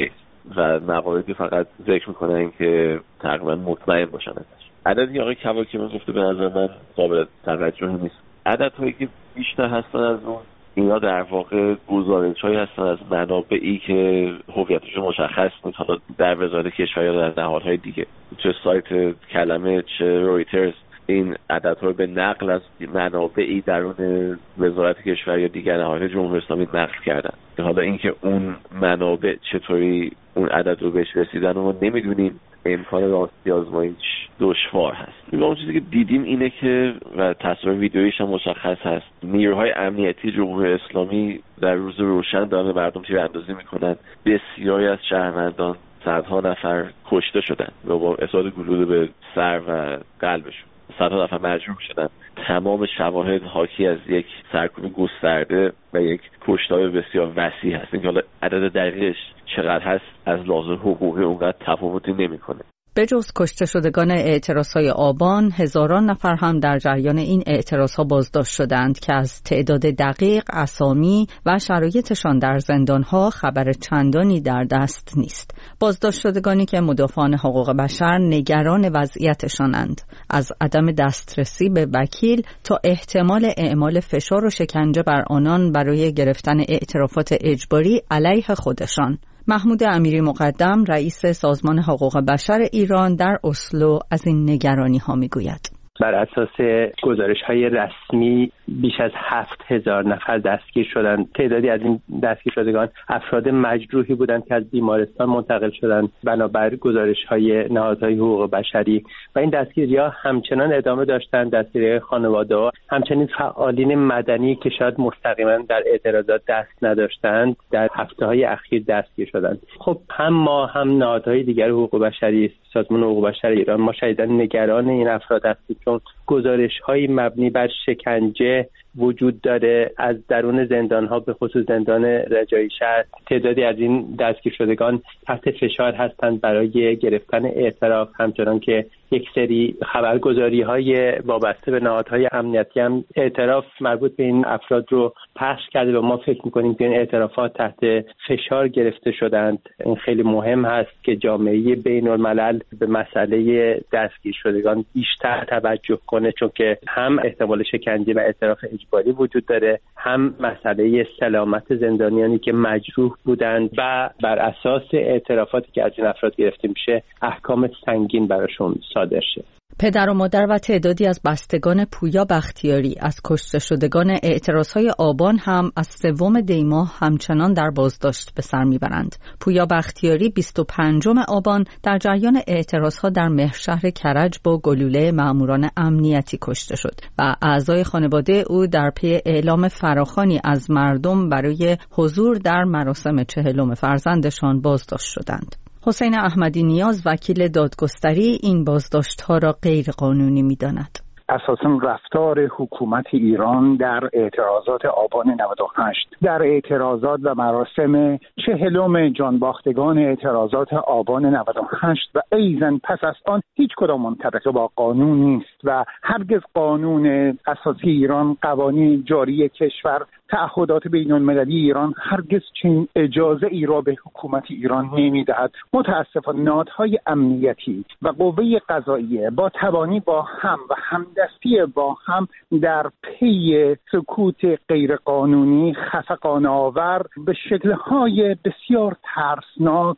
و مواردی فقط ذکر میکنن که تقریبا مطمئن باشن ازش. عددی آقای کواکیان گفته به نظر من قابل توجه نیست. عددهایی که بیشتر هستن از اون اینا در واقع گزارش‌هایی هستن از منابعی که هویتشون مشخص نیست، حالا در وزارت کشور یا در نهادهای دیگه، چه سایت کلمه چه رویترز. این عددها رو به نقل از منابعی درون وزارت کشور یا دیگر نهادهای جمهوری اسلامی نقل کردن. حالا اینکه اون منابع چطوری اون عدد رو بهش رسیدن رو ما نمیدونیم، امکان راستی آزماییش دشوار هست. اون چیزی که دیدیم اینه که و تصویر ویدیویش هم مشخص هست، نیروهای امنیتی جمهوری اسلامی در روز روشن دارن مردم تیراندازی میکنن. بسیاری از شهروندان، صدها نفر کشته شدن و با اصابت گلوله به سر و قلبشون، صدها نفر مجروح شدن. تمام شواهد حاکی از یک سرکوب گسترده و یک کشتار بسیار وسیع هست. اینکه حالا عدد دقیقش چقدر هست از لحاظ حقوقی اونقدر تفاوتی نمیکنه. به جز کشته شدگان اعتراضهای آبان، هزاران نفر هم در جریان این اعتراضها بازداشت شدند که از تعداد دقیق، اسامی و شرایطشان در زندانها خبر چندانی در دست نیست. بازداشت شدگانی که مدافعان حقوق بشر نگران وضعیتشانند، از عدم دسترسی به وکیل تا احتمال اعمال فشار و شکنجه بر آنان برای گرفتن اعترافات اجباری علیه خودشان. محمود امیری مقدم، رئیس سازمان حقوق بشر ایران در اسلو، از این نگرانی ها میگوید. بر اساس گزارش‌های رسمی بیش از 7,000 نفر دستگیر شدند. تعدادی از این دستگیر شدگان افراد مجروحی بودند که از بیمارستان منتقل شدند بنابر گزارش‌های نهادهای حقوق بشری و این دستگیری‌ها همچنان ادامه داشتند. دستگیری خانواده‌ها، همچنین فعالین مدنی که شاید مستقیما در اعتراضات دست نداشتند در هفته‌های اخیر دستگیر شدند. خب هم ما هم نهادهای دیگر حقوق بشری، سازمان حقوق بشر ایران، ما شدیداً نگران این افراد هستیم چون گزارش‌های مبنی بر شکنجه وجود داره از درون زندان‌ها، به خصوص زندان رجایی شهر. تعدادی از این دستگیر شدگان تحت فشار هستند برای گرفتن اعتراف، همچنان که یک سری خبرگزاری‌های وابسته به نهادهای امنیتی هم اعتراف مربوط به این افراد رو پخش کرده و ما فکر می‌کنیم که این اعترافات تحت فشار گرفته شدند. این خیلی مهم هست که جامعه بین‌الملل به مسئله دستگیر شدگان بیشتر توجه کنه، چون که هم احتمال شکنجه و اعتراف اجباری وجود داره، هم مسئله سلامت زندانیانی که مجروح بودند و بر اساس اعترافاتی که از این افراد گرفته میشه احکام سنگین براشون صادر شه. پدر و مادر و تعدادی از بستگان پویا بختیاری از کشته شدگان اعتراضهای آبان هم از 3 دی ماه همچنان در بازداشت به سر میبرند. پویا بختیاری 25 آبان در جریان اعتراضها در مهرشهر کرج با گلوله ماموران امنیتی کشته شد و اعضای خانواده او در پی اعلام فراخوانی از مردم برای حضور در مراسم 40 فرزندشان بازداشت شدند. حسین احمدی نیاز، وکیل دادگستری، این بازداشت‌ها را غیر قانونی می‌داند. اساساً رفتار حکومت ایران در اعتراضات آبان 98 در اعتراضات و مراسم 40 جانباختگان اعتراضات آبان 98 و ایضاً پس از آن هیچ کدام منطبق با قانون نیست و هرگز قانون اساسی ایران، قوانین جاری کشور، تعهدات بین‌المللی ایران هرگز چنین اجازه ای را به حکومت ایران نمی‌دهد. متأسفانه نهادهای امنیتی و قوه قضاییه با توانی با هم و همدستی با هم در پی سکوت غیرقانونی خفقان‌آور به شکل‌های بسیار ترسناک،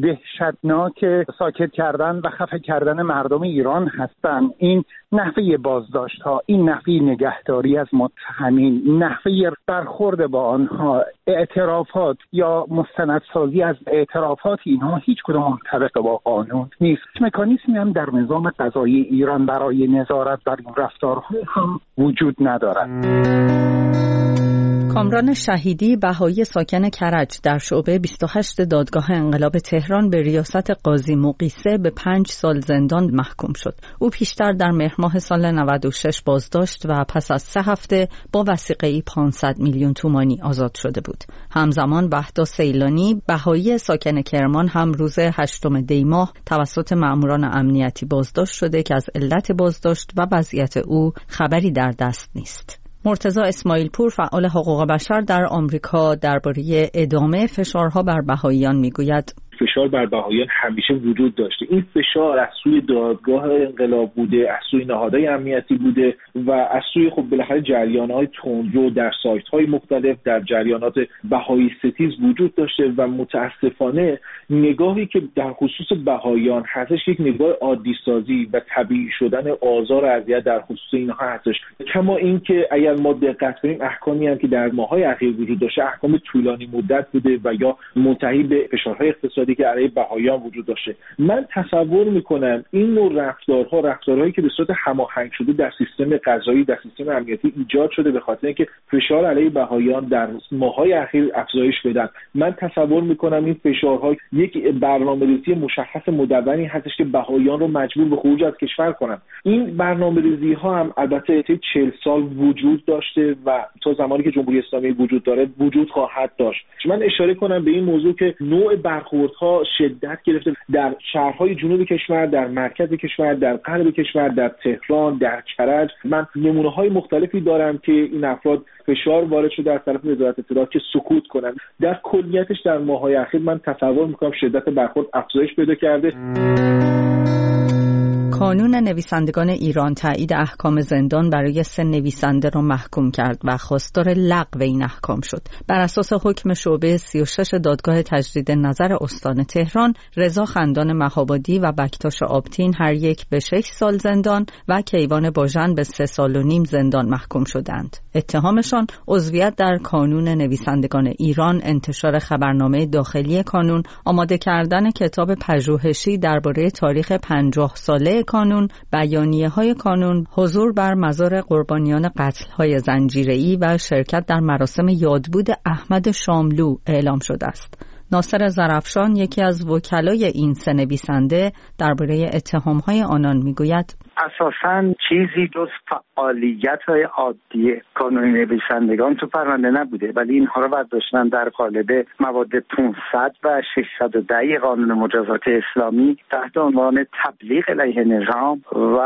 دهشتناک ساکت کردن و خفه کردن مردم ایران هستند. این نحوه بازداشت ها، این نحوه نگهداری از متهمین، نحوه برخورد با آنها، اعترافات یا مستندسازی از اعترافات، اینها هیچ کدام منطبق با قانون نیست. مکانیزمی هم در نظام قضایی ایران برای نظارت بر این رفتارها هم وجود ندارد. کامران شهیدی، بهایی ساکن کرج، در شعبه 28 دادگاه انقلاب تهران به ریاست قاضی مقیسه به 5 سال زندان محکوم شد. او پیشتر در مهر ماه سال 96 بازداشت و پس از 3 هفته با وثیقه‌ای 500 میلیون تومانی آزاد شده بود. همزمان وحدا سیلانی، بهایی ساکن کرمان، هم روز 8 دی ماه توسط ماموران امنیتی بازداشت شده که از علت بازداشت و وضعیت او خبری در دست نیست. مرتضی اسماعیل پور، فعال حقوق بشر در آمریکا، درباره ادامه فشارها بر بهائیان میگوید: فشار بر بهائیان همیشه وجود داشته. این فشار از سوی دادگاه انقلاب بوده، از سوی نهادهای امنیتی بوده و از سوی خب بالاخره جریان‌های تندرو در سایت‌های مختلف، در جریانات بهایی ستیز وجود داشته و متاسفانه نگاهی که در خصوص بهائیان هستش یک نگاه عادی سازی و طبیعی شدن آزار و اذیت در خصوص اینها هستش. کما اینکه اگر ما دقت کنیم احکامی هم که در ماه‌های اخیر وجود داشته احکام طولانی مدت بوده و یا منتهی به فشارهای اقتصادی که علیه بهائیان وجود داشته. من تصور می‌کنم این نوع رفتارهایی که به صورت هماهنگ شده در سیستم قضایی، در سیستم امنیتی ایجاد شده به خاطر اینکه فشار علیه بهائیان در ماه‌های اخیر افزایش بدن، من تصور می‌کنم این فشارها یک برنامه‌ریزی مشخص مدونی هستش که بهائیان رو مجبور به خروج از کشور کنن. این برنامه‌ریزی‌ها هم البته طی 40 سال وجود داشته و تا زمانی که جمهوری اسلامی وجود داره وجود خواهد داشت. من اشاره کنم به این موضوع که نوع برخوردها شدت گرفته در شهرهای جنوب کشور، در مرکز کشور، در غرب کشور، در تهران، در کرج. من نمونه‌های مختلفی دارم که این افراد فشار وارد شده از طرف وزارت اطلاعات که سکوت کنن. در کلیتش در ماه‌های اخیر من تصور می‌کنم شدت برخورد افزایش پیدا کرده. کانون نویسندگان ایران تایید احکام زندان برای 3 نویسنده را محکوم کرد و خواستار لغو این احکام شد. بر اساس حکم شعبه 36 دادگاه تجدید نظر استان تهران، رضا خندان مهابادی و بکتاش آبتین هر یک به 6 سال زندان و کیوان باژن به 3 سال و نیم زندان محکوم شدند. اتهامشان عضویت در کانون نویسندگان ایران، انتشار خبرنامه داخلی کانون، آماده کردن کتاب پژوهشی درباره تاریخ 50 ساله کانون، بیانیه‌های کانون، حضور بر مزار قربانیان قتل‌های زنجیره‌ای و شرکت در مراسم یادبود احمد شاملو اعلام شده است. ناصر زرافشان، یکی از وکلای این 3 نویسنده، درباره اتهام‌های آنان می‌گوید: اساساً چیزی جز فعالیت‌های عادی کانون نویسندگان تو پرونده نبوده، ولی اینها رو برداشتن در قالب مواد 500 و 610 قانون مجازات اسلامی تحت عنوان تبلیغ علیه نظام و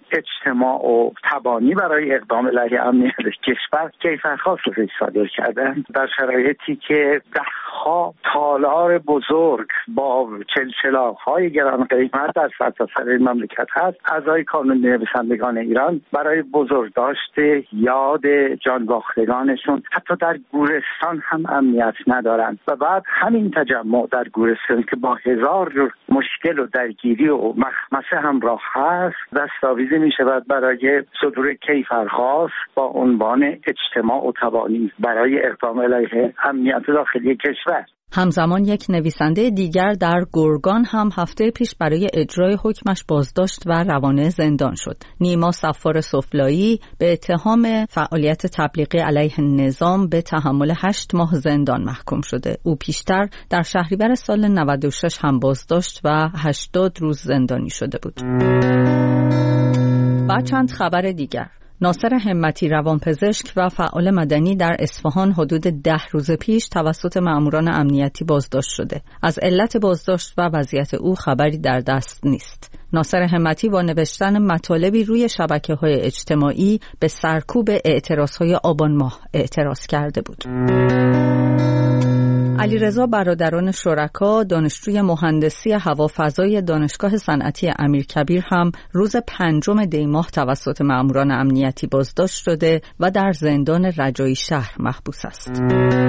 اجتماع و تبانی برای اقدام علیه امنیت کشور کیفرخواست رو صادر کردن در شرایطی که ده‌ها تالار بزرگ با چلچلاق‌های گران قیمت در سرتاسر این مملکت هست. اعضای کانون نویسندگان ایران برای بزرگداشت یاد جانباختگانشون حتی در گورستان هم امنیت ندارند و بعد همین تجمع در گورستان که با 1000 مشکل و درگیری و مخمسه همراه هست دستاویزی می شود برای صدور کیفرخواست با عنوان اجتماع و تبانی برای اقدام علیه امنیت داخلی کشور. همزمان یک نویسنده دیگر در گرگان هم هفته پیش برای اجرای حکمش بازداشت و روانه زندان شد. نیما صفار سفلایی به اتهام فعالیت تبلیغی علیه نظام به تحمل 8 ماه زندان محکوم شده. او پیشتر در شهریور سال 96 هم بازداشت و 80 روز زندانی شده بود. و چند خبر دیگر: ناصر همتی، روانپزشک و فعال مدنی در اصفهان، حدود 10 روز پیش توسط مأموران امنیتی بازداشت شده. از علت بازداشت و وضعیت او خبری در دست نیست. ناصر همتی با نوشتن مطالبی روی شبکه‌های اجتماعی به سرکوب اعتراض‌های آبان ماه اعتراض کرده بود. علیرضا برادران شرکا، دانشجوی مهندسی هوافضای دانشگاه صنعتی امیرکبیر هم روز 5 دی ماه توسط مأموران امنیتی بازداشت شده و در زندان رجایی شهر محبوس است.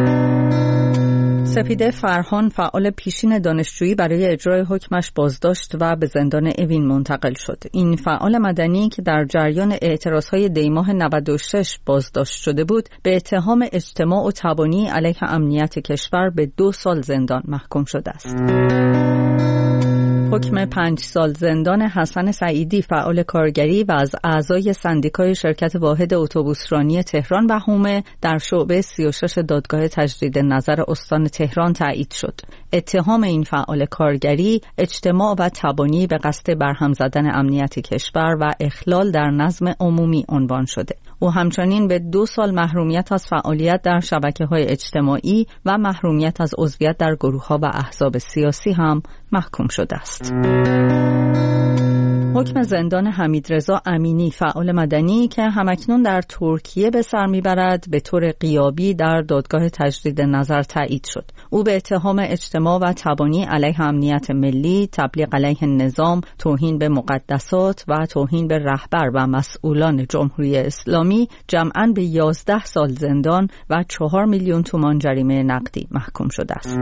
سپیده فرهان، فعال پیشین دانشجویی، برای اجرای حکمش بازداشت و به زندان اوین منتقل شد. این فعال مدنی که در جریان اعتراضهای دیماه 96 بازداشت شده بود، به اتهام اجتماع و تبانی علیه امنیت کشور به 2 سال زندان محکوم شده است. حکم 5 سال زندان حسن سعیدی، فعال کارگری و از اعضای سندیکای شرکت واحد اتوبوسرانی تهران و حومه، در شعبه 36 دادگاه تجدید نظر استان تهران تایید شد. اتهام این فعال کارگری اجتماع و تبانی به قصد برهم زدن امنیت کشور و اخلال در نظم عمومی عنوان شده. او همچنین به 2 سال محرومیت از فعالیت در شبکه‌های اجتماعی و محرومیت از عضویت در گروه‌ها و احزاب سیاسی هم محکوم شده است. حکم زندان حمیدرضا امینی فعال مدنی که همکنون در ترکیه به سر میبرد به طور غیابی در دادگاه تجدید نظر تایید شد. او به اتهام اجتماع و تبانی علیه امنیت ملی، تبلیغ علیه نظام، توهین به مقدسات و توهین به رهبر و مسئولان جمهوری اسلامی جمعاً به 11 سال زندان و 4 میلیون تومان جریمه نقدی محکوم شده است.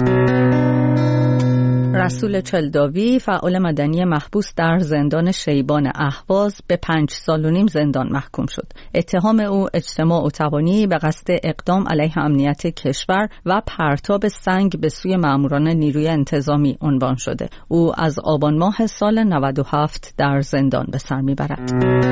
رسول چلداوی فعال مدنی محبوس در زندان شیبان اهواز به 5 سال و نیم زندان محکوم شد. اتهام او اجتماع و تبانی به قصد اقدام علیه امنیت کشور و پرتاب سنگ به سوی ماموران نیروی انتظامی عنوان شده. او از آبان ماه سال 97 در زندان به سر میبرد.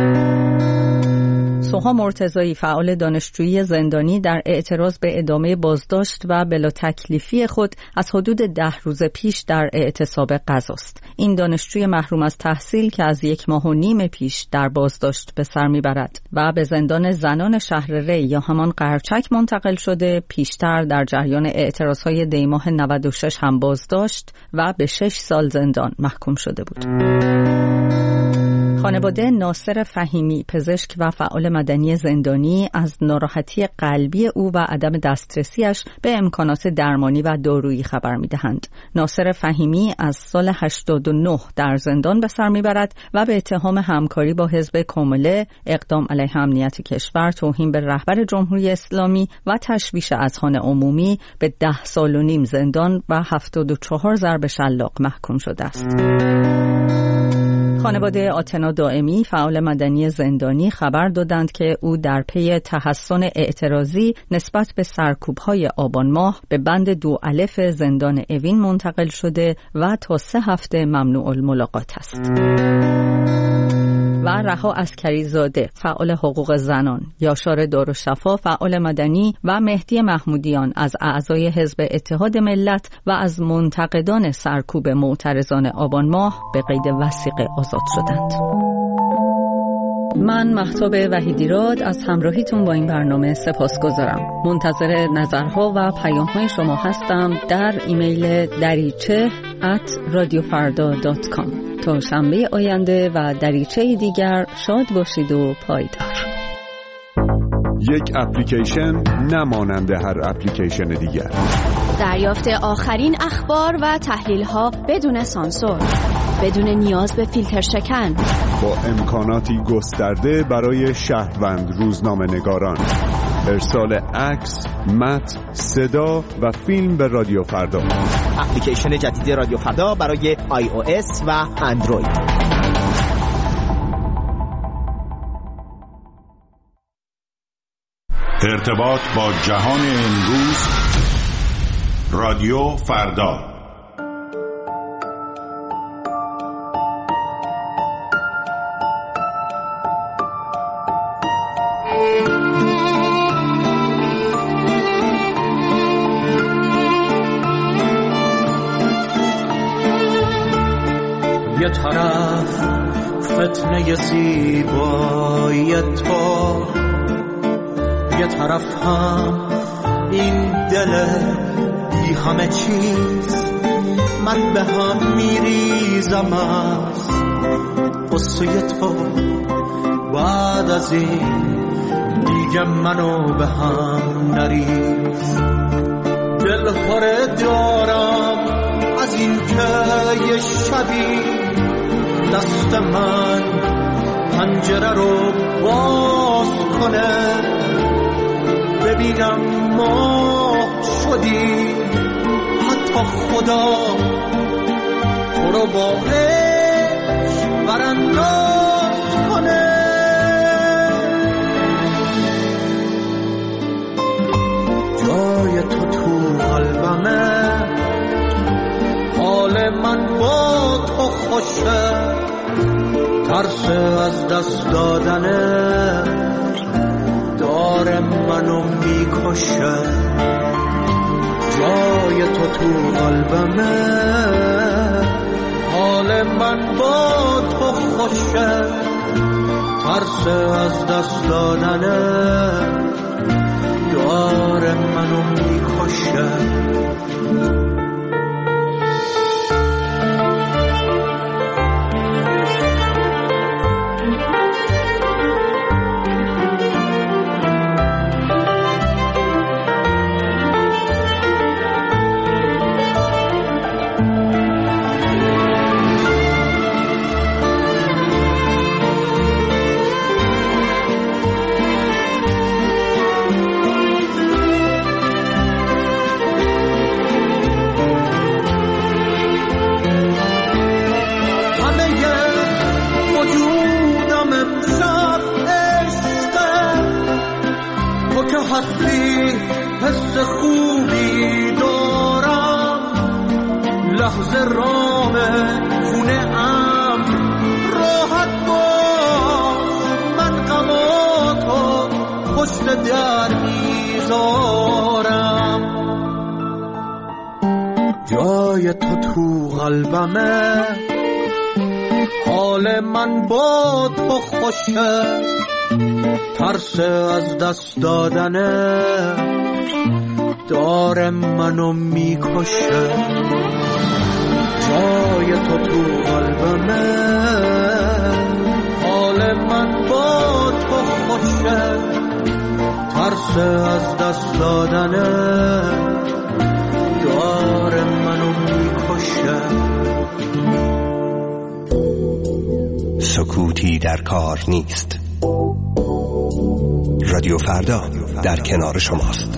سوها مرتضایی فعال دانشجویی زندانی در اعتراض به ادامه بازداشت و بلا تکلیفی خود از حدود 10 روز پیش در اعتصاب غذاست. این دانشجوی محروم از تحصیل که از 1.5 ماه پیش در بازداشت به سر میبرد و به زندان زنان شهر ری یا همان قرچک منتقل شده، پیشتر در جریان اعتراضهای دیماه 96 هم بازداشت و به 6 سال زندان محکوم شده بود. خانواده ناصر فهیمی پزشک و فعال مدنی زندانی از ناراحتی قلبی او و عدم دسترسیش به امکانات درمانی و دارویی خبر می‌دهند. ناصر فهیمی از سال 89 در زندان به سر می‌برد و به اتهام همکاری با حزب کمله، اقدام علیه امنیت کشور، توهین به رهبر جمهوری اسلامی و تشویش اذهان عمومی به 10 سال و نیم زندان و 74 ضرب شلاق محکوم شده است. خانواده آتنا دائمی فعال مدنی زندانی خبر دادند که او در پی تحسن اعتراضی نسبت به سرکوب‌های آبان ماه به بند 2 الف زندان اوین منتقل شده و تا 3 هفته ممنوع الملاقات است. و رها عسکری زاده فعال حقوق زنان، یاشار دارالشفا فعال مدنی و مهدی محمودیان از اعضای حزب اتحاد ملت و از منتقدان سرکوب معترضان آبان ماه به قید وثیقه آزاد شدند. من مهتاب وحیدیراد از همراهیتون با این برنامه سپاسگزارم. منتظر نظرها و پیام‌های شما هستم در ایمیل dariche@radiofarda.com. تا شنبه آینده و دریچه دیگر شاد باشید و پایدار. یک اپلیکیشن نمانند هر اپلیکیشن دیگر. دریافت آخرین اخبار و تحلیل‌ها بدون سانسور، بدون نیاز به فیلتر شکن، با امکاناتی گسترده برای شهروند روزنامه‌نگاران. ارسال عکس، متن، صدا و فیلم به رادیو فردا. اپلیکیشن جدید رادیو فردا برای iOS و اندروید. ارتباط با جهان امروز، رادیو فردا. یه طرف فتنه زیبای تو، یه طرف هم این دل بی همه چیز. من به هم میریزم از قصه تو، بعد از این دیگه منو به هم نریز. دل خوره دارم از این که یه شبی دست من پنجره رو باز کنه، ببینم ما شدی، حتی خدا تو رو با عشق برانداز کنه. جای تو قلبمه، حال من با تو خوشه، ترس از دست دادنه داره منو میکشه. جای تو قلبمه، حال من با تو خوشه، ترس از دست دادنه داره منو میکشه. وقتی حس خوبی دارم، لحظه رامه خونه ام راحت باش، من غماتو پشت در میذارم. جای تو قلبمه، حال من با تو خوشه، ترس از دست دادنه داره منو میکشه. جای تو قلبمه، حال من با تو خوشه، ترس از دست دادنه داره منو میکشه. سکوتی در کار نیست. رادیو فردا در کنار شماست.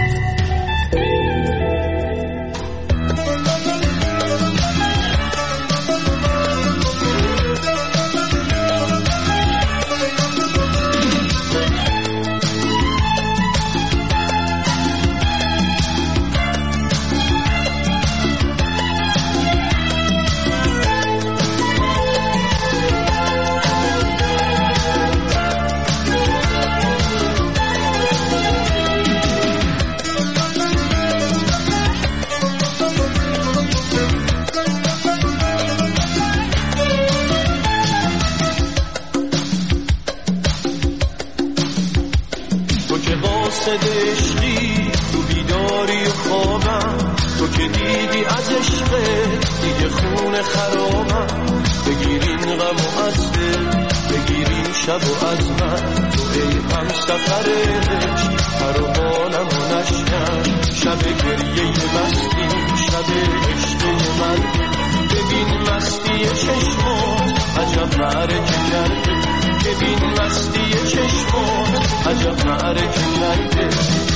عشقی تو بیداری و خوابم، تو که دیدی از عشقت دیگه خون خرابم. بگیرین غم و از دل، بگیرین شب و از من، تو ای هم سفر عشق پروانم و نشکن. شب گریه مستی، شب عشق من، ببین مستی چشمات عجب معرکه کرده. ببین مستی چشمات عجب معرکه کرده.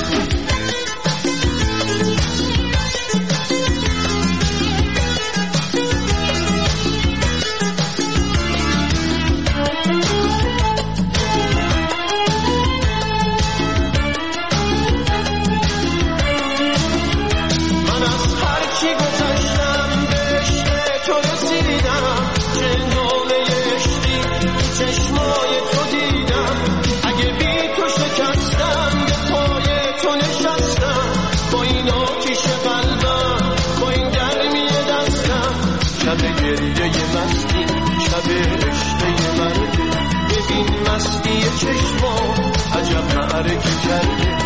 من از هر چی گذشتم به عشق تو رسیدم، چه ناله عشقی چشمای تو دیدم. اگه بی تو شکستم به پای تو نشستم، با این آتیش قلبم، با این گرمی دستم. شب گریه مستی، شب عشق مرده. ببین مستی چشما عجب معرکه کرده.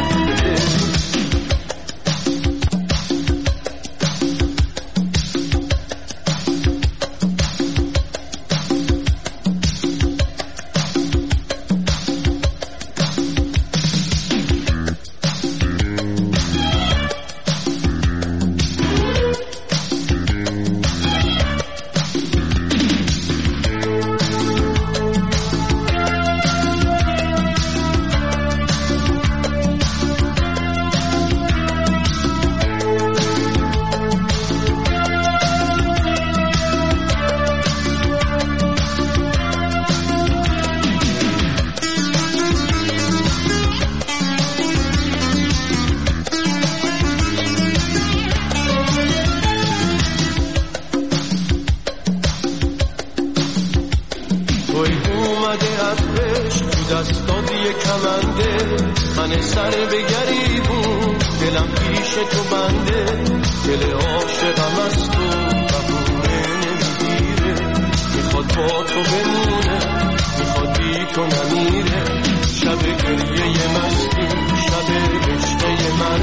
من سر به گریبون، دلم پیش تو بنده. دل عاشقم از تو بهونه نمیگیره. میخواد با تو بمونه، میخواد بی تو نمیره. شب گریه مستی، شب عشق من.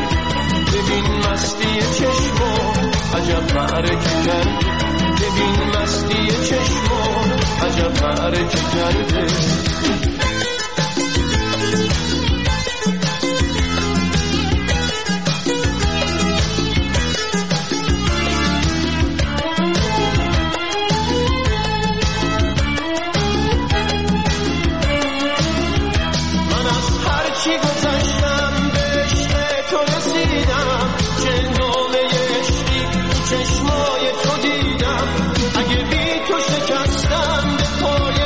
ببین مستی چشما عجب معرکه کرده. ببین مستی چشما عجب معرکه کرده.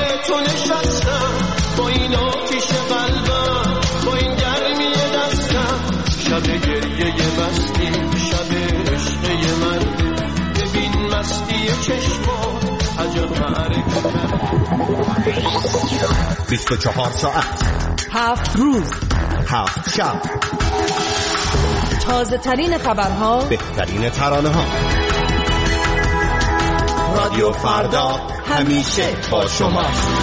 با این آتیش قلبم، با این گرمی دستم. شب گریه مستی، شب عشق مرده، ببین مستی چشما عجب معرکه. 24 ساعت، 7 روز، 7 شب، تازه ترین خبرها، بهترین ترانه ها. رادیو فردا همیشه با شما.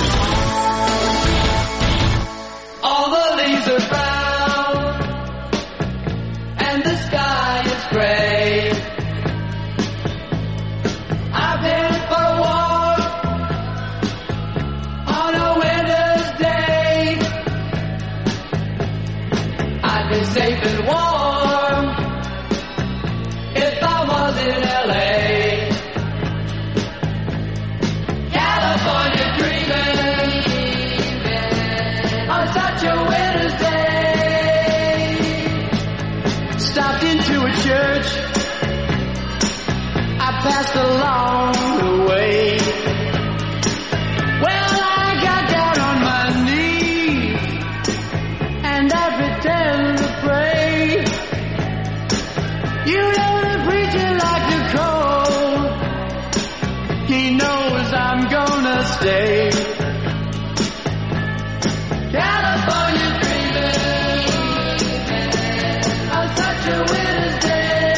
All the leaves are brown and the sky is gray. I've been for a walk on a winter's day. I'd be safe and warm if I was in LA. California dreaming on such a winter's day. Stopped into a church I passed along the way. Well, I got down on my knees and I pretend to pray. You know the preacher like to call. He knows I'm gonna stay. California dreaming on such a winter's day.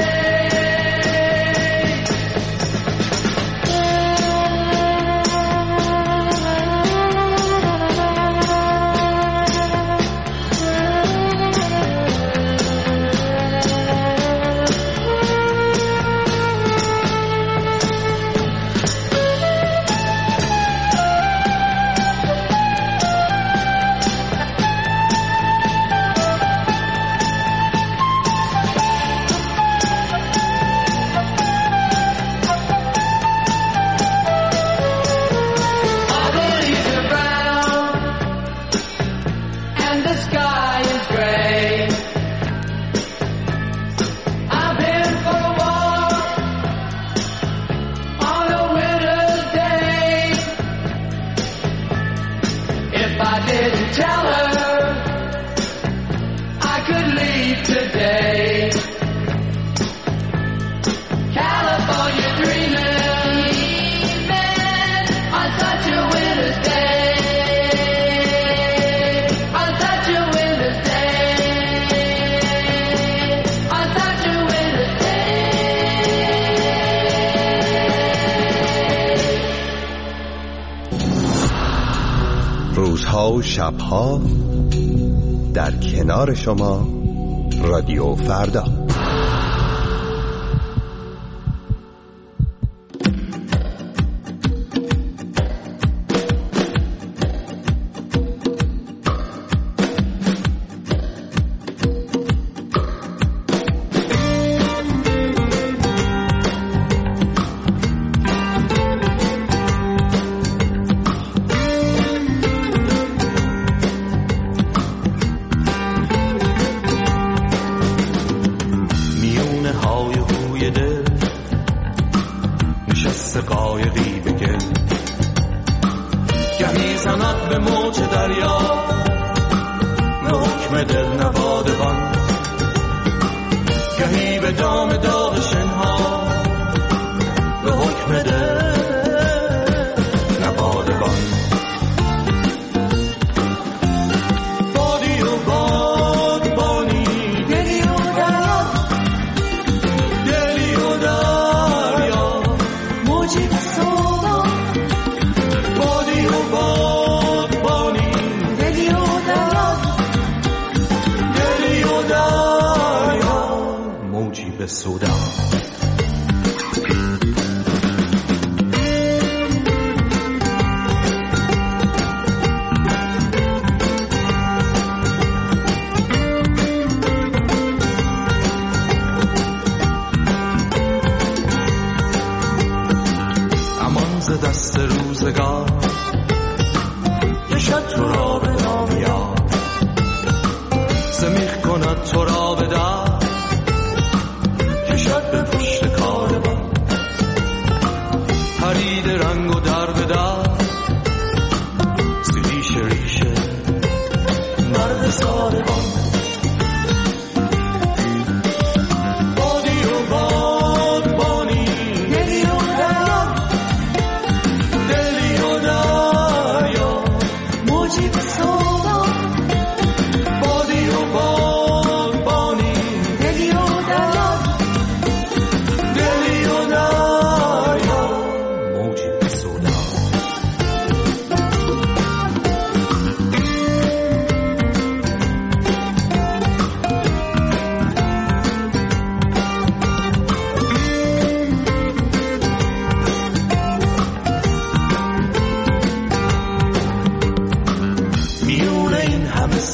روزها و شبها در کنار شما، رادیو فردا.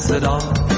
صدا